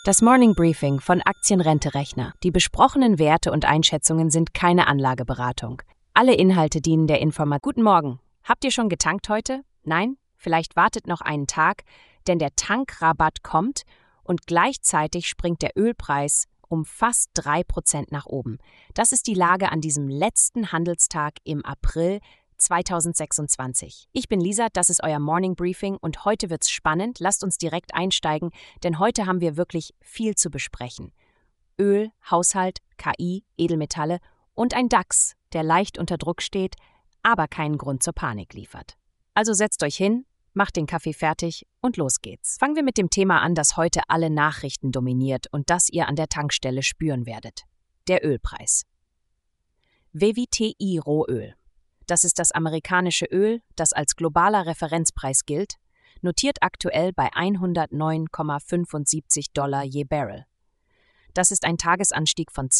Das Morning Briefing von Aktienrente-Rechner. Die besprochenen Werte und Einschätzungen sind keine Anlageberatung. Alle Inhalte dienen der Information. Guten Morgen. Habt ihr schon getankt heute? Nein? Vielleicht wartet noch einen Tag, denn der Tankrabatt kommt und gleichzeitig springt der Ölpreis um fast 3% nach oben. Das ist die Lage an diesem letzten Handelstag im April 2026. Ich bin Lisa, das ist euer Morning Briefing und heute wird's spannend. Lasst uns direkt einsteigen, denn heute haben wir wirklich viel zu besprechen. Öl, Haushalt, KI, Edelmetalle und ein DAX, der leicht unter Druck steht, aber keinen Grund zur Panik liefert. Also setzt euch hin, macht den Kaffee fertig und los geht's. Fangen wir mit dem Thema an, das heute alle Nachrichten dominiert und das ihr an der Tankstelle spüren werdet. Der Ölpreis. WTI Rohöl. Das ist das amerikanische Öl, das als globaler Referenzpreis gilt, notiert aktuell bei $109,75 je Barrel. Das ist ein Tagesanstieg von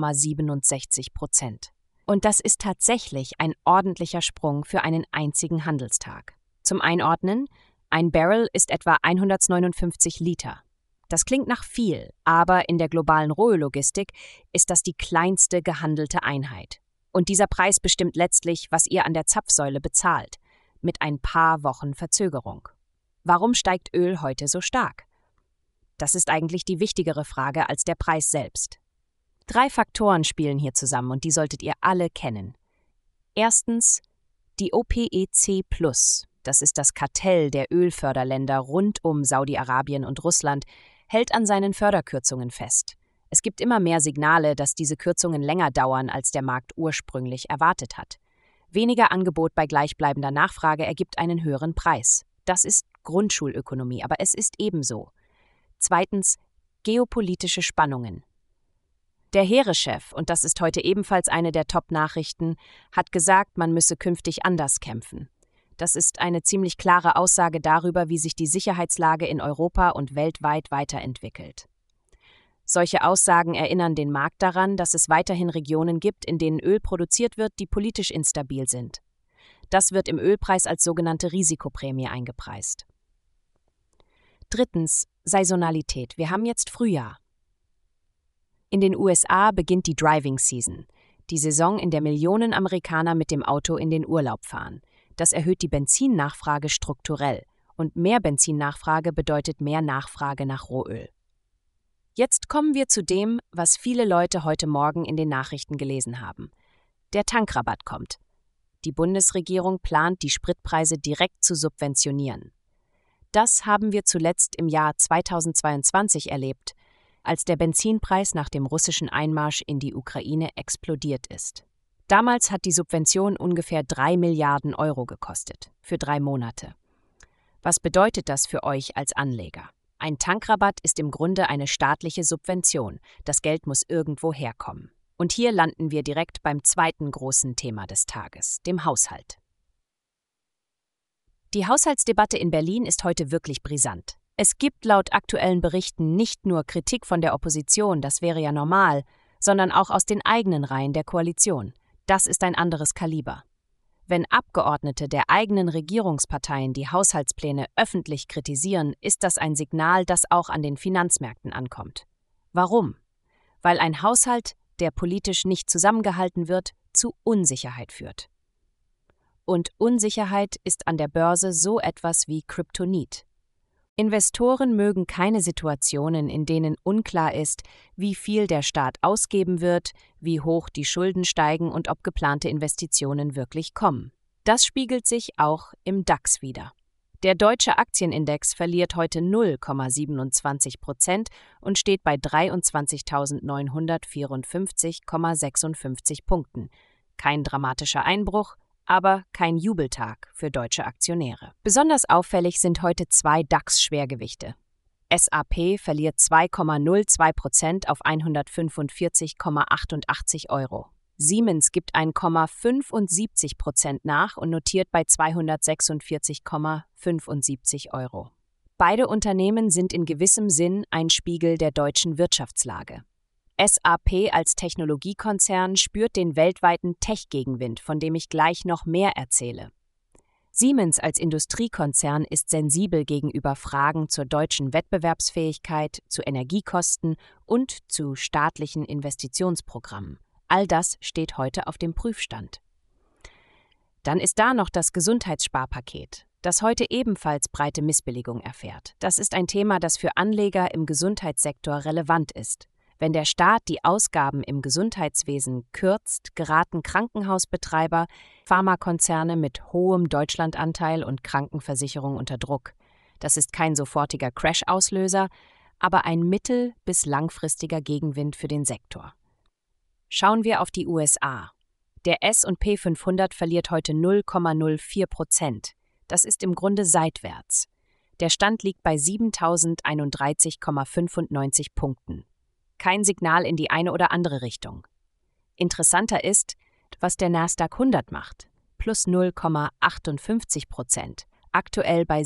2,67%. Und das ist tatsächlich ein ordentlicher Sprung für einen einzigen Handelstag. Zum Einordnen, ein Barrel ist etwa 159 Liter. Das klingt nach viel, aber in der globalen Rohöllogistik ist das die kleinste gehandelte Einheit. Und dieser Preis bestimmt letztlich, was ihr an der Zapfsäule bezahlt, mit ein paar Wochen Verzögerung. Warum steigt Öl heute so stark? Das ist eigentlich die wichtigere Frage als der Preis selbst. 3 Faktoren spielen hier zusammen und die solltet ihr alle kennen. Erstens, die OPEC+, das ist das Kartell der Ölförderländer rund um Saudi-Arabien und Russland, hält an seinen Förderkürzungen fest. Es gibt immer mehr Signale, dass diese Kürzungen länger dauern, als der Markt ursprünglich erwartet hat. Weniger Angebot bei gleichbleibender Nachfrage ergibt einen höheren Preis. Das ist Grundschulökonomie, aber es ist ebenso. Zweitens, geopolitische Spannungen. Der Heereschef, und das ist heute ebenfalls eine der Top-Nachrichten, hat gesagt, man müsse künftig anders kämpfen. Das ist eine ziemlich klare Aussage darüber, wie sich die Sicherheitslage in Europa und weltweit weiterentwickelt. Solche Aussagen erinnern den Markt daran, dass es weiterhin Regionen gibt, in denen Öl produziert wird, die politisch instabil sind. Das wird im Ölpreis als sogenannte Risikoprämie eingepreist. Drittens, Saisonalität. Wir haben jetzt Frühjahr. In den USA beginnt die Driving Season, die Saison, in der Millionen Amerikaner mit dem Auto in den Urlaub fahren. Das erhöht die Benzinnachfrage strukturell und mehr Benzinnachfrage bedeutet mehr Nachfrage nach Rohöl. Jetzt kommen wir zu dem, was viele Leute heute Morgen in den Nachrichten gelesen haben. Der Tankrabatt kommt. Die Bundesregierung plant, die Spritpreise direkt zu subventionieren. Das haben wir zuletzt im Jahr 2022 erlebt, als der Benzinpreis nach dem russischen Einmarsch in die Ukraine explodiert ist. Damals hat die Subvention ungefähr 3 Milliarden Euro gekostet, für 3 Monate. Was bedeutet das für euch als Anleger? Ein Tankrabatt ist im Grunde eine staatliche Subvention. Das Geld muss irgendwo herkommen. Und hier landen wir direkt beim zweiten großen Thema des Tages, dem Haushalt. Die Haushaltsdebatte in Berlin ist heute wirklich brisant. Es gibt laut aktuellen Berichten nicht nur Kritik von der Opposition, das wäre ja normal, sondern auch aus den eigenen Reihen der Koalition. Das ist ein anderes Kaliber. Wenn Abgeordnete der eigenen Regierungsparteien die Haushaltspläne öffentlich kritisieren, ist das ein Signal, das auch an den Finanzmärkten ankommt. Warum? Weil ein Haushalt, der politisch nicht zusammengehalten wird, zu Unsicherheit führt. Und Unsicherheit ist an der Börse so etwas wie Kryptonit. Investoren mögen keine Situationen, in denen unklar ist, wie viel der Staat ausgeben wird, wie hoch die Schulden steigen und ob geplante Investitionen wirklich kommen. Das spiegelt sich auch im DAX wider. Der deutsche Aktienindex verliert heute 0,27% und steht bei 23.954,56 Punkten. Kein dramatischer Einbruch, aber kein Jubeltag für deutsche Aktionäre. Besonders auffällig sind heute 2 DAX-Schwergewichte. SAP verliert 2,02% auf 145,88 Euro. Siemens gibt 1,75% nach und notiert bei 246,75 Euro. Beide Unternehmen sind in gewissem Sinn ein Spiegel der deutschen Wirtschaftslage. SAP als Technologiekonzern spürt den weltweiten Tech-Gegenwind, von dem ich gleich noch mehr erzähle. Siemens als Industriekonzern ist sensibel gegenüber Fragen zur deutschen Wettbewerbsfähigkeit, zu Energiekosten und zu staatlichen Investitionsprogrammen. All das steht heute auf dem Prüfstand. Dann ist da noch das Gesundheitssparpaket, das heute ebenfalls breite Missbilligung erfährt. Das ist ein Thema, das für Anleger im Gesundheitssektor relevant ist. Wenn der Staat die Ausgaben im Gesundheitswesen kürzt, geraten Krankenhausbetreiber, Pharmakonzerne mit hohem Deutschlandanteil und Krankenversicherung unter Druck. Das ist kein sofortiger Crash-Auslöser, aber ein mittel- bis langfristiger Gegenwind für den Sektor. Schauen wir auf die USA. Der S&P 500 verliert heute 0,04%. Das ist im Grunde seitwärts. Der Stand liegt bei 7.031,95 Punkten. Kein Signal in die eine oder andere Richtung. Interessanter ist, was der Nasdaq 100 macht. Plus 0,58%. Aktuell bei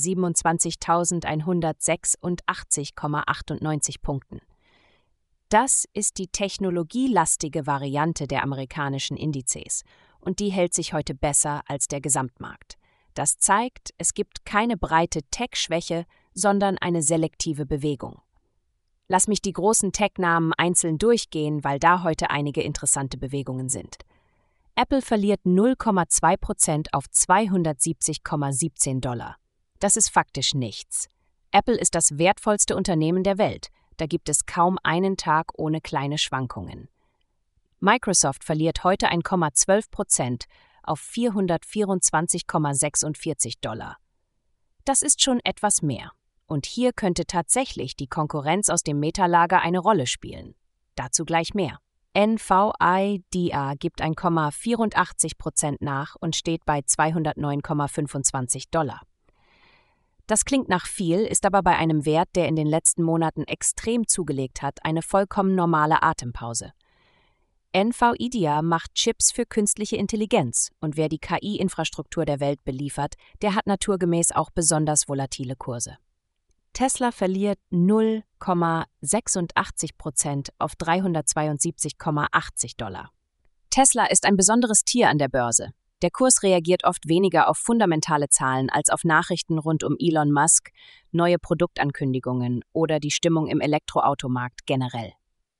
27.186,98 Punkten. Das ist die technologielastige Variante der amerikanischen Indizes und die hält sich heute besser als der Gesamtmarkt. Das zeigt, es gibt keine breite Tech-Schwäche, sondern eine selektive Bewegung. Lass mich die großen Tech-Namen einzeln durchgehen, weil da heute einige interessante Bewegungen sind. Apple verliert 0,2% auf $270,17. Das ist faktisch nichts. Apple ist das wertvollste Unternehmen der Welt. Da gibt es kaum einen Tag ohne kleine Schwankungen. Microsoft verliert heute 1,12% auf $424,46. Das ist schon etwas mehr. Und hier könnte tatsächlich die Konkurrenz aus dem Meta-Lager eine Rolle spielen. Dazu gleich mehr. NVIDIA gibt 1,84% nach und steht bei $209,25. Das klingt nach viel, ist aber bei einem Wert, der in den letzten Monaten extrem zugelegt hat, eine vollkommen normale Atempause. NVIDIA macht Chips für künstliche Intelligenz und wer die KI-Infrastruktur der Welt beliefert, der hat naturgemäß auch besonders volatile Kurse. Tesla verliert 0,86% auf $372,80. Tesla ist ein besonderes Tier an der Börse. Der Kurs reagiert oft weniger auf fundamentale Zahlen als auf Nachrichten rund um Elon Musk, neue Produktankündigungen oder die Stimmung im Elektroautomarkt generell.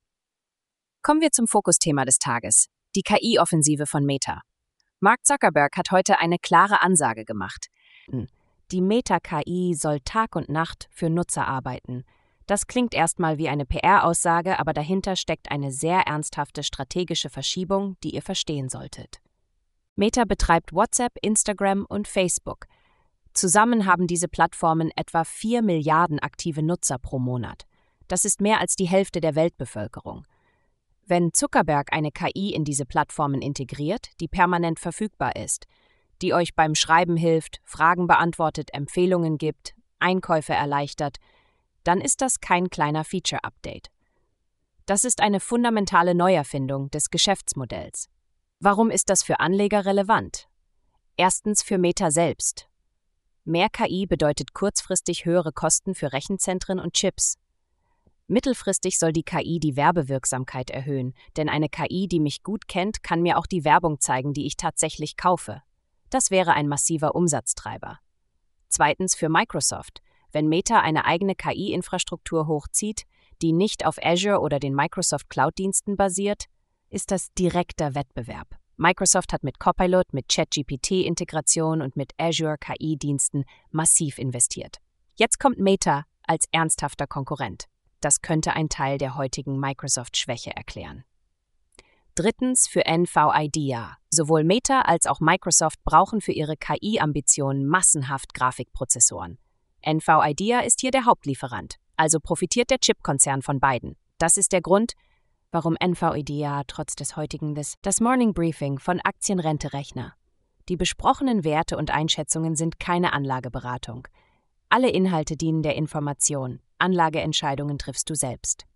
Kommen wir zum Fokusthema des Tages, die KI-Offensive von Meta. Mark Zuckerberg hat heute eine klare Ansage gemacht. Die Meta-KI soll Tag und Nacht für Nutzer arbeiten. Das klingt erstmal wie eine PR-Aussage, aber dahinter steckt eine sehr ernsthafte strategische Verschiebung, die ihr verstehen solltet. Meta betreibt WhatsApp, Instagram und Facebook. Zusammen haben diese Plattformen etwa 4 Milliarden aktive Nutzer pro Monat. Das ist mehr als die Hälfte der Weltbevölkerung. Wenn Zuckerberg eine KI in diese Plattformen integriert, die permanent verfügbar ist, die euch beim Schreiben hilft, Fragen beantwortet, Empfehlungen gibt, Einkäufe erleichtert, dann ist das kein kleiner Feature-Update. Das ist eine fundamentale Neuerfindung des Geschäftsmodells. Warum ist das für Anleger relevant? Erstens für Meta selbst. Mehr KI bedeutet kurzfristig höhere Kosten für Rechenzentren und Chips. Mittelfristig soll die KI die Werbewirksamkeit erhöhen, denn eine KI, die mich gut kennt, kann mir auch die Werbung zeigen, die ich tatsächlich kaufe. Das wäre ein massiver Umsatztreiber. Zweitens für Microsoft. Wenn Meta eine eigene KI-Infrastruktur hochzieht, die nicht auf Azure oder den Microsoft Cloud-Diensten basiert, ist das direkter Wettbewerb. Microsoft hat mit Copilot, mit ChatGPT-Integration und mit Azure KI-Diensten massiv investiert. Jetzt kommt Meta als ernsthafter Konkurrent. Das könnte ein Teil der heutigen Microsoft-Schwäche erklären. Drittens für NVIDIA. Sowohl Meta als auch Microsoft brauchen für ihre KI-Ambitionen massenhaft Grafikprozessoren. NVIDIA ist hier der Hauptlieferant, also profitiert der Chipkonzern von beiden. Das ist der Grund, warum NVIDIA trotz des heutigen das Morning Briefing von Aktienrente-Rechner. Die besprochenen Werte und Einschätzungen sind keine Anlageberatung. Alle Inhalte dienen der Information. Anlageentscheidungen triffst du selbst.